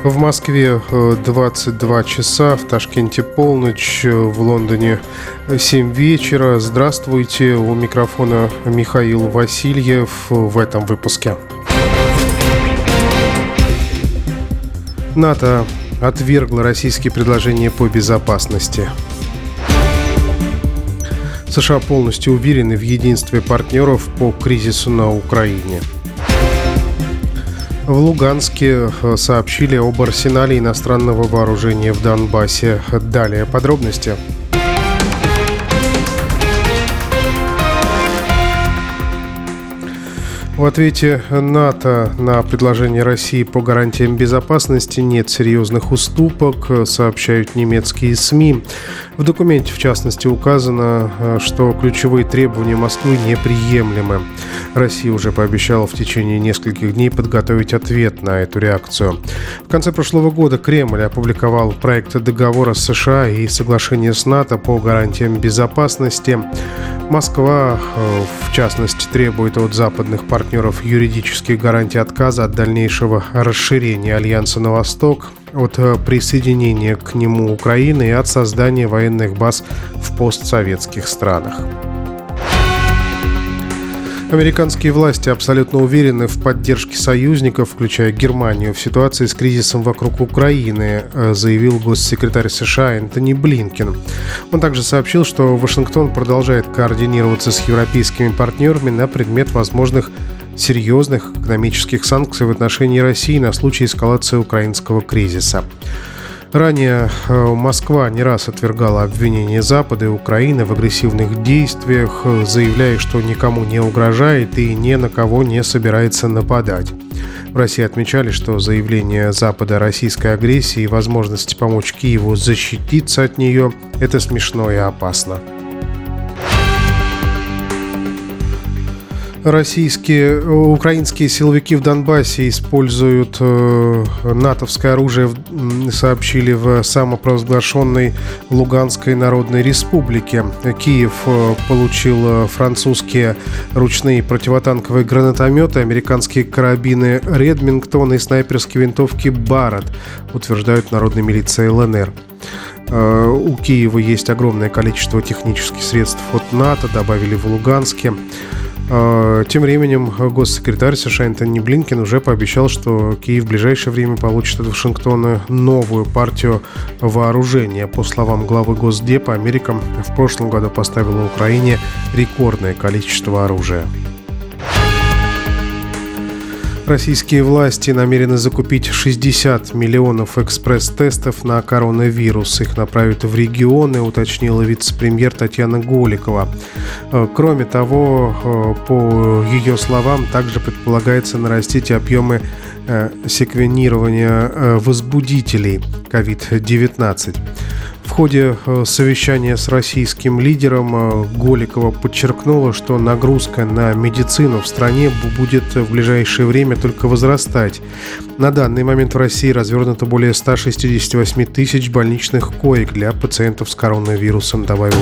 В Москве 22 часа, в Ташкенте полночь, в Лондоне 7 вечера. Здравствуйте, у микрофона Михаил Васильев в этом выпуске. НАТО отвергло российские предложения по безопасности. США полностью уверены в единстве партнеров по кризису на Украине. В Луганске сообщили об арсенале иностранного вооружения в Донбассе. Далее подробности. В ответе НАТО на предложение России по гарантиям безопасности нет серьезных уступок, сообщают немецкие СМИ. В документе, в частности, указано, что ключевые требования Москвы неприемлемы. Россия уже пообещала в течение нескольких дней подготовить ответ на эту реакцию. В конце прошлого года Кремль опубликовал проект договора с США и соглашение с НАТО по гарантиям безопасности. Москва, в частности, требует от западных партнеров юридических гарантий отказа от дальнейшего расширения Альянса на восток, от присоединения к нему Украины и от создания военных баз в постсоветских странах. Американские власти абсолютно уверены в поддержке союзников, включая Германию, в ситуации с кризисом вокруг Украины, заявил госсекретарь США Энтони Блинкен. Он также сообщил, что Вашингтон продолжает координироваться с европейскими партнерами на предмет возможных серьезных экономических санкций в отношении России на случай эскалации украинского кризиса. Ранее Москва не раз отвергала обвинения Запада и Украины в агрессивных действиях, заявляя, что никому не угрожает и ни на кого не собирается нападать. В России отмечали, что заявление Запада о российской агрессии и возможности помочь Киеву защититься от нее – это смешно и опасно. Украинские силовики в Донбассе используют натовское оружие, сообщили в самопровозглашенной Луганской Народной Республике. Киев получил французские ручные противотанковые гранатометы, американские карабины «Редмингтон» и снайперские винтовки «Барретт», утверждают в народной милиции ЛНР. У Киева есть огромное количество технических средств от НАТО, добавили в Луганске. Тем временем госсекретарь США Энтони Блинкен уже пообещал, что Киев в ближайшее время получит от Вашингтона новую партию вооружения. По словам главы Госдепа, Америка в прошлом году поставила Украине рекордное количество оружия. Российские власти намерены закупить 60 миллионов экспресс-тестов на коронавирус. Их направят в регионы, уточнила вице-премьер Татьяна Голикова. Кроме того, по ее словам, также предполагается нарастить объемы секвенирования возбудителей COVID-19. В ходе совещания с российским лидером Голикова подчеркнула, что нагрузка на медицину в стране будет в ближайшее время только возрастать. На данный момент в России развернуто более 168 тысяч больничных коек для пациентов с коронавирусом, добавил